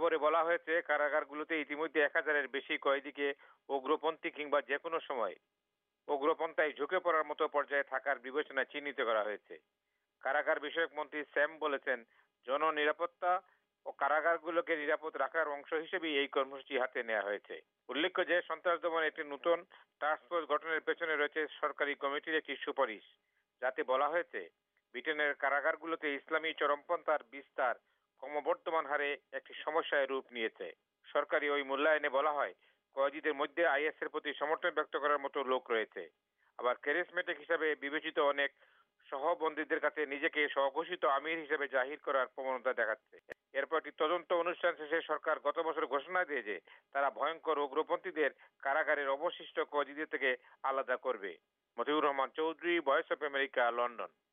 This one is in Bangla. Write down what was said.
খবরে বলা হয়েছে কারাগারগুলোতে ইতিমধ্যে ১,০০০-এর বেশি কয়েদিকে উগ্রপন্থী কিংবা যেকোনো সময় উগ্রপন্থায় ঝুঁকে পড়ার মতো পর্যায়ে থাকার বিবেচনায় চিহ্নিত করা হয়েছে। কারাগার বিষয়ক মন্ত্রী স্যাম বলেছেন, জননিরাপত্তা ও কারাগারগুলোকে নিরাপদ রাখার অংশ হিসেবেই এই কর্মসূচি হাতে নেওয়া হয়েছে। উল্লেখ্য যে সন্ত্রাস দমনে একটি নতুন টাস্কফোর্স গঠনের পেছনে রয়েছে সরকারি কমিটির একটি সুপারিশ, যাতে বলা হয়েছে ব্রিটেনের কারাগারগুলোতে ইসলামী চরমপন্থার বিস্তার ক্রমবর্ধমান হারে একটি সমস্যায় রূপ নিয়েছে। সরকারি ওই মূল্যায়নে বলা হয়, কয়েদিদের মধ্যে আইএস এর প্রতি সমর্থন ব্যক্ত করার মতো লোক রয়েছে। আবার ক্যারিসমেটিক হিসাবে বিবেচিত অনেক সহবন্দীদের কাছে নিজেকে স্বঘোষিত আমির হিসেবে জাহির করার প্রবণতা দেখাচ্ছে। এরপর একটি তদন্ত অনুষ্ঠান শেষে সরকার গত বছর ঘোষণা দিয়ে যে তারা ভয়ঙ্কর উগ্রপন্থীদের কারাগারের অবশিষ্ট কয়েদিদের থেকে আলাদা করবে। Motiur Rahman Chowdhury, voice of America, London.